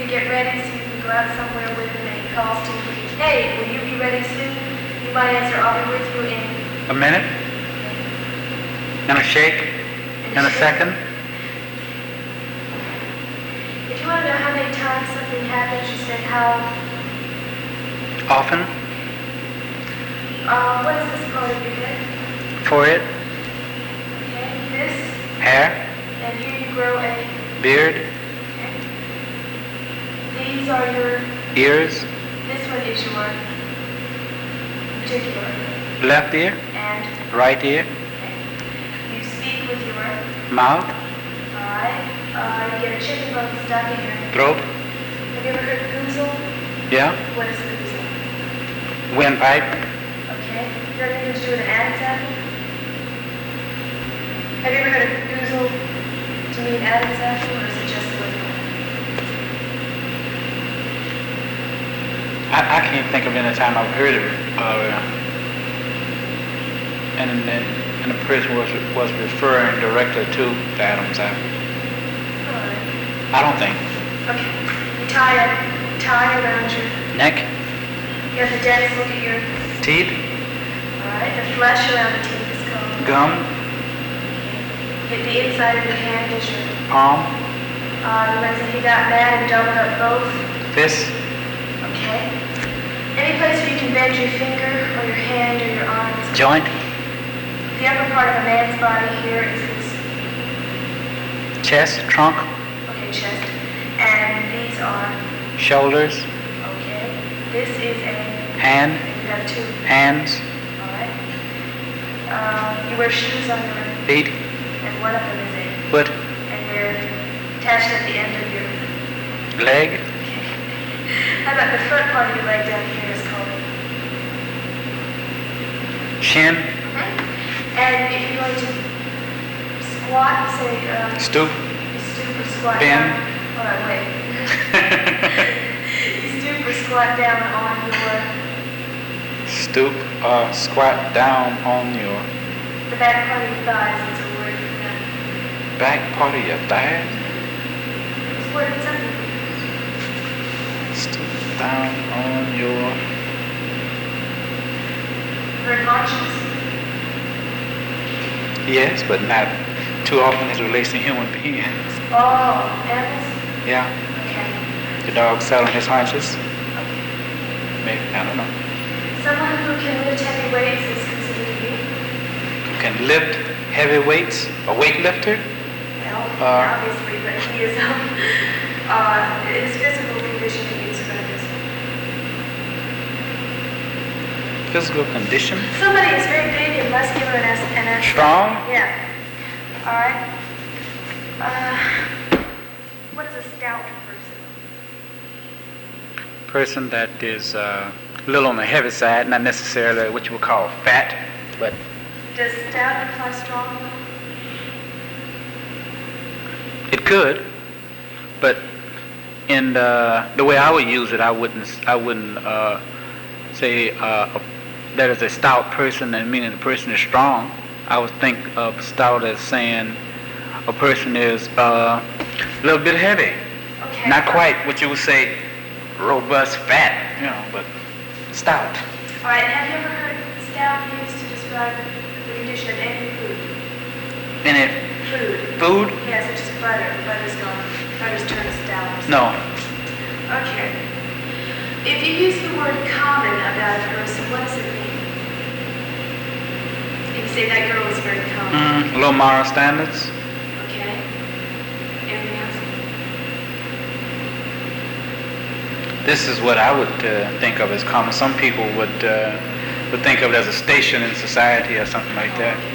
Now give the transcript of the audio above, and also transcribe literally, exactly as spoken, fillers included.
to get ready so you can go out somewhere with him and he calls to you, hey, will you be ready soon? You might answer, I'll be with you in... A minute? And a shake? In And a shake. second? If you want to know how many times something happens, you say how... Often? Uh, what is this part of your head? Forehead? Okay, this, Hair? and here you grow a... Beard? Okay. These are your... Ears? This one is your particular. Left ear? And... Right ear? Okay. You speak with your... Mouth? Alright. Uh, you get a chicken bone stuck in your... Throat? Have you ever heard of goozle? Yeah? What is goozle? Windpipe? Okay. Does that anything to do with an Adam's apple? Have you ever heard of goozle to mean Adam's apple, or is it just the way? I, I can't think of any time I've heard it. Uh, and, and, and the person was, was referring directly to the Adam's apple. Alright. I don't think. Okay. You tie a tie around your... Neck? You have the dentist look at your... Teeth? Alright. The flesh around the teeth is called... Gum? Get the inside of your hand is your... Palm? Uh, you might say he got mad and doubled up both. Fist? Okay. Any place where you can bend your finger or your hand or your arm. is- Joint? The upper part of a man's body here is his, Chest? Trunk? okay, chest. And these are, Shoulders? okay. This is a, Hand? you have two, Hands? alright. Uh, you wear shoes on your, Feet? and one of them is a, Foot? and they're attached at the end of your, Leg? how about the front part of your leg down here is called? Shin? And if you're going to squat, say, um, Stoop? you stoop or squat Bend. down. Hold on, wait. You stoop or squat down on your, Stoop or squat down on your the back part of your thighs. It's a word for that. back part of your thighs? It's a word for something. Stoop down on your... For haunches. Yes, but not too often as it relates to human beings. Oh, animals? Yeah. Okay. The dog selling his haunches? Okay. Maybe, I don't know. Someone who can lift heavy weights is considered to be, Who can lift heavy weights? A weightlifter? well, Uh, obviously, but he is, um, uh, his physical condition he is kind of Physical condition? somebody is very big and muscular and as- and as- Strong? Yeah. All right. Uh, what is a stout person? Person that is uh, a little on the heavy side, not necessarily what you would call fat, but Does stout imply strong? it could. But in the, the way I would use it, I wouldn't I wouldn't uh, say uh, a, that is a stout person, and meaning the person is strong. I would think of stout as saying a person is uh, a little bit heavy. Okay. Not quite what you would say robust fat, you know, but stout. All right. Have you ever heard stout used to describe the condition of any food? Any Food. food? Yeah, such as butter. Butter's gone. Butter's turned stout. No. Okay. If you use the word common about a person, what does it mean? You can say that girl is very common. Mm, low moral standards. Okay. Anything else? This is what I would uh, think of as common. Some people would uh, would think of it as a station in society or something like that.